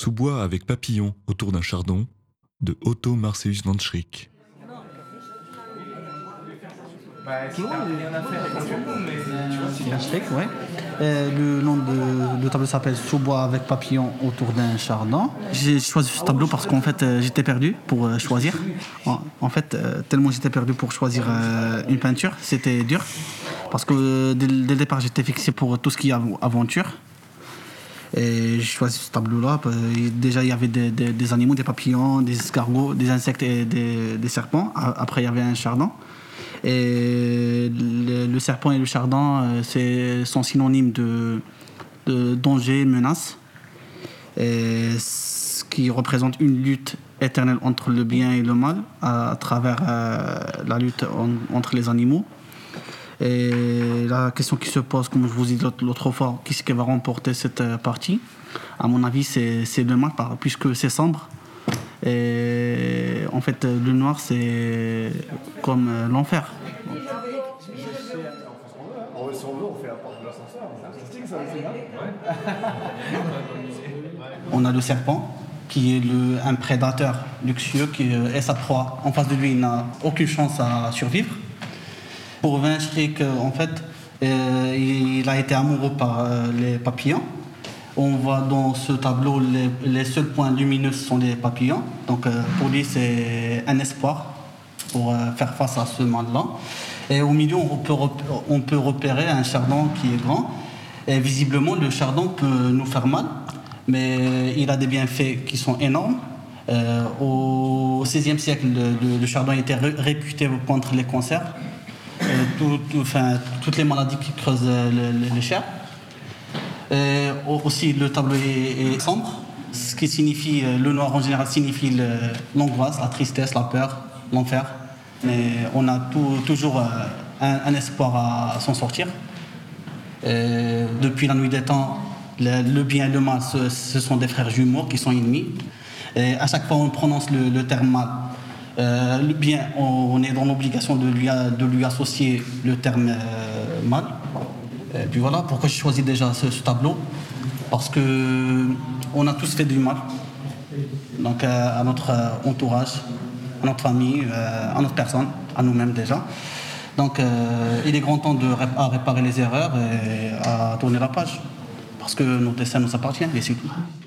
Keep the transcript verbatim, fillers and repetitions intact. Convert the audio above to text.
Sous-bois avec papillon autour d'un chardon de Otto Marseus van Schrick. Bah, sinon, il y en a fait mais tu vois, c'est Van Schrick, ouais. Euh, le nom de le tableau s'appelle Sous-bois avec papillon autour d'un chardon. J'ai choisi ce tableau parce qu'en fait euh, j'étais perdu pour euh, choisir. En, en fait, euh, tellement j'étais perdu pour choisir euh, une peinture, c'était dur. Parce que euh, dès, dès le départ j'étais fixé pour tout ce qui est av- aventure. Et j'ai choisi ce tableau-là. Déjà, il y avait des, des, des animaux, des papillons, des escargots, des insectes et des, des serpents. Après, il y avait un chardon. Et le, le serpent et le chardon euh, c'est, sont synonymes de, de danger, menace. Et ce qui représente une lutte éternelle entre le bien et le mal à, à travers euh, la lutte en, entre les animaux. Et la question qui se pose, comme je vous ai dit l'autre, l'autre fois, qui est-ce qui va remporter cette partie? À mon avis, c'est, c'est le noir, puisque c'est sombre. Et en fait, le noir, c'est comme l'enfer. On a le serpent, qui est le, un prédateur luxueux, qui est sa proie. En face de lui, il n'a aucune chance à survivre. Pour Van Schrick, en fait, euh, il a été amoureux par euh, les papillons. On voit dans ce tableau, les, les seuls points lumineux sont les papillons. Donc euh, pour lui, c'est un espoir pour euh, faire face à ce mal-là. Et au milieu, on peut, on peut repérer un chardon qui est grand. Et visiblement, le chardon peut nous faire mal, mais il a des bienfaits qui sont énormes. Euh, au seizième siècle, le, le chardon était ré- réputé contre les cancers. Euh, tout, tout, enfin, toutes les maladies qui creusent le, le, le chair. Et aussi, le tableau est, est sombre, ce qui signifie, le noir en général signifie le, l'angoisse, la tristesse, la peur, l'enfer. Mais on a tout, toujours un, un espoir à, à s'en sortir. Et depuis la nuit des temps, le, le bien et le mal, ce, ce sont des frères jumeaux qui sont ennemis. Et à chaque fois, on prononce le, le terme mal. Euh, le bien, on, on est dans l'obligation de lui, de lui associer le terme euh, mal. Et puis voilà, pourquoi j'ai choisi déjà ce, ce tableau. Parce que on a tous fait du mal. Donc euh, à notre euh, entourage, à notre famille, euh, à notre personne, à nous-mêmes déjà. Donc euh, il est grand temps de ré- à réparer les erreurs et à tourner la page. Parce que nos destins nous appartiennent, et c'est tout.